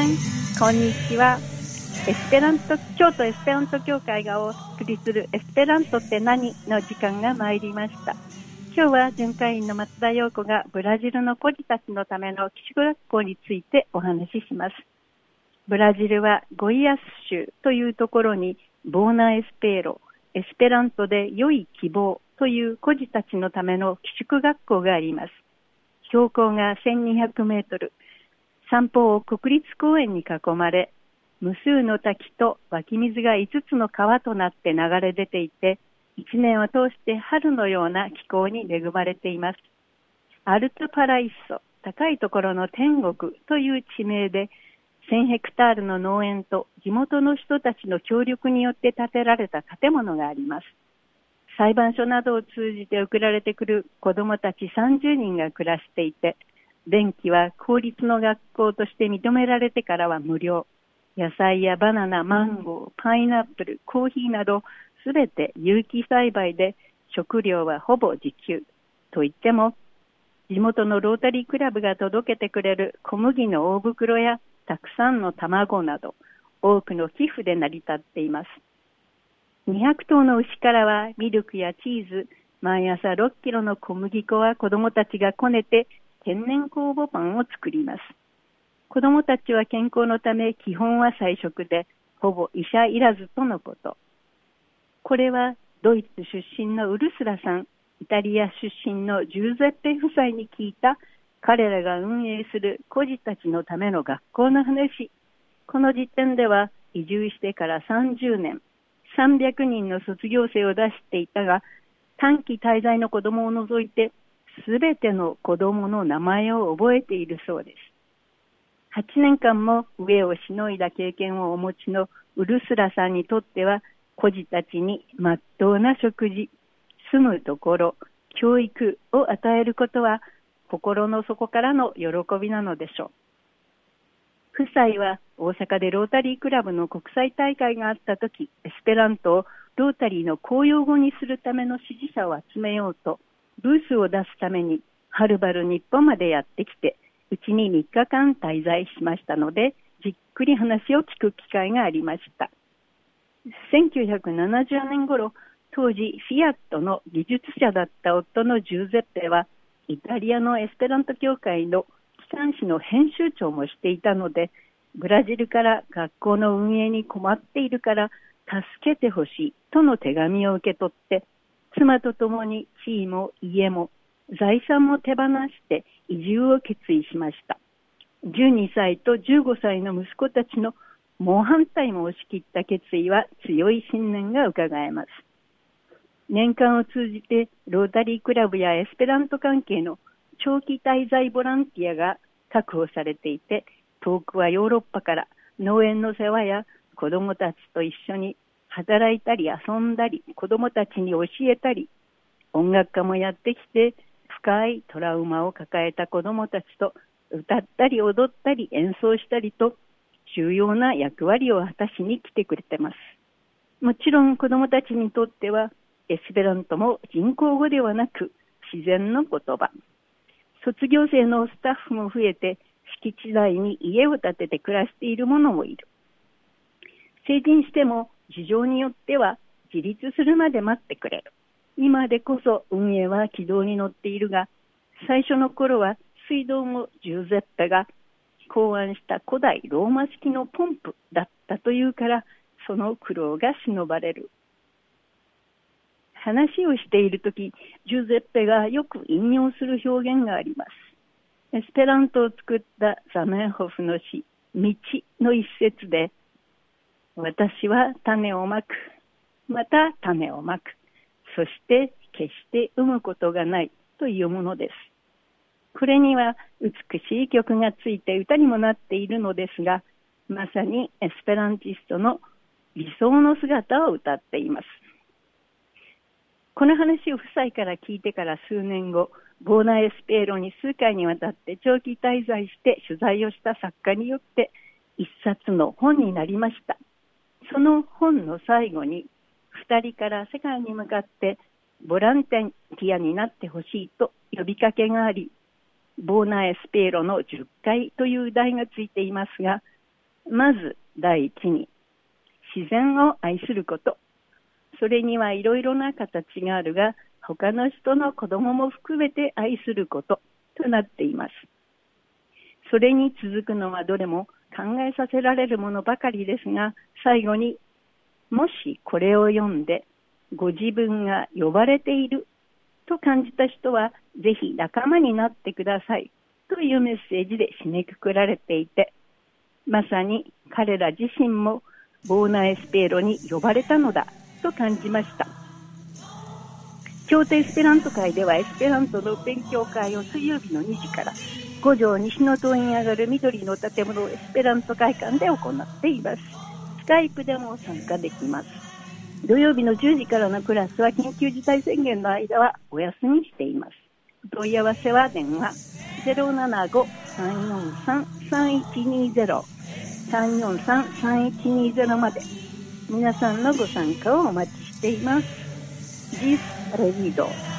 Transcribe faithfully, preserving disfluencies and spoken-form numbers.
さん、こんにちは。エスペラント、京都エスペラント協会がお送りするエスペラントって何の時間が参りました。今日は巡回員の松田陽子がブラジルの孤児たちのための寄宿学校についてお話しします。ブラジルはゴイアス州というところにボーナエスペーロ、エスペラントで良い希望という孤児たちのための寄宿学校があります。標高がせんにひゃくメートル、三方を国立公園に囲まれ、無数の滝と湧き水がいつつの川となって流れ出ていて、一年を通して春のような気候に恵まれています。アルトパライッソ、高いところの天国という地名で、せんヘクタールの農園と地元の人たちの協力によって建てられた建物があります。裁判所などを通じて送られてくる子どもたちさんじゅうにんが暮らしていて、電気は公立の学校として認められてからは無料。野菜やバナナ、マンゴー、パイナップル、コーヒーなどすべて有機栽培で食料はほぼ自給。といっても、地元のロータリークラブが届けてくれる小麦の大袋やたくさんの卵など多くの寄付で成り立っています。にひゃくとうの牛からはミルクやチーズ、毎朝ろっキロの小麦粉は子どもたちがこねて天然酵母パンを作ります。子どもたちは健康のため基本は菜食でほぼ医者いらずとのこと。これはドイツ出身のウルスラさん、イタリア出身のジューゼッペ夫妻に聞いた彼らが運営する孤児たちのための学校の話。この時点では移住してからさんじゅうねん、さんびゃくにんの卒業生を出していたが、短期滞在の子どもを除いてすべての子どもの名前を覚えているそうです。はちねんかんも飢えをしのいだ経験をお持ちのウルスラさんにとっては、孤児たちにまっとうな食事、住むところ、教育を与えることは心の底からの喜びなのでしょう。夫妻は大阪でロータリークラブの国際大会があったとき、エスペラントをロータリーの公用語にするための支持者を集めようと、ブースを出すためにはるばる日本までやってきて、うちにみっかかん滞在しましたので、じっくり話を聞く機会がありました。せんきゅうひゃくななじゅうねん頃、当時フィアットの技術者だった夫のジューゼッペは、イタリアのエスペラント協会の機関紙の編集長もしていたので、ブラジルから学校の運営に困っているから助けてほしいとの手紙を受け取って、妻と共に地位も家も財産も手放して移住を決意しました。じゅうにさいとじゅうごさいの息子たちの猛反対も押し切った決意は強い信念が伺えます。年間を通じてロータリークラブやエスペラント関係の長期滞在ボランティアが確保されていて、遠くはヨーロッパから農園の世話や子どもたちと一緒に働いたり遊んだり、子どもたちに教えたり、音楽家もやってきて深いトラウマを抱えた子どもたちと歌ったり踊ったり演奏したりと重要な役割を果たしに来てくれてます。もちろん子どもたちにとってはエスペラントも人工語ではなく自然の言葉。卒業生のスタッフも増えて敷地内に家を建てて暮らしている者もいる。成人しても事情によっては自立するまで待ってくれる。今でこそ運営は軌道に乗っているが、最初の頃は水道もジューゼッペが考案した古代ローマ式のポンプだったというから、その苦労が偲ばれる。話をしているとき、ジューゼッペがよく引用する表現があります。エスペラントを作ったザメンホフの詩、道の一節で、私は種をまく、また種をまく、そして決して生むことがないというものです。これには美しい曲がついて歌にもなっているのですが、まさにエスペランティストの理想の姿を歌っています。この話を夫妻から聞いてから数年後、ボーナエスペーロに数回にわたって長期滞在して取材をした作家によって一冊の本になりました。その本の最後に二人から世界に向かってボランティアになってほしいと呼びかけがあり、ボーナエスペーロのじゅっかいという題がついていますが、 まず第一に、自然を愛すること。それにはいろいろな形があるが、他の人の子供も含めて愛することとなっています。それに続くのはどれも考えさせられるものばかりですが、最後に、もしこれを読んでご自分が呼ばれていると感じた人は、ぜひ仲間になってくださいというメッセージで締めくくられていて、まさに彼ら自身もボーナエスペーロに呼ばれたのだと感じました。京都エスペラント会ではエスペラントの勉強会を水曜日のにじから五条西の塔に上がる緑の建物エスペラント会館で行っています。スカイプでも参加できます。土曜日のじゅうじからのクラスは緊急事態宣言の間はお休みしています。お問い合わせは電話 ゼロななご さんよんさん さんいちにゼロ さんよんさん さんいちにゼロまで。皆さんのご参加をお待ちしています。This Revido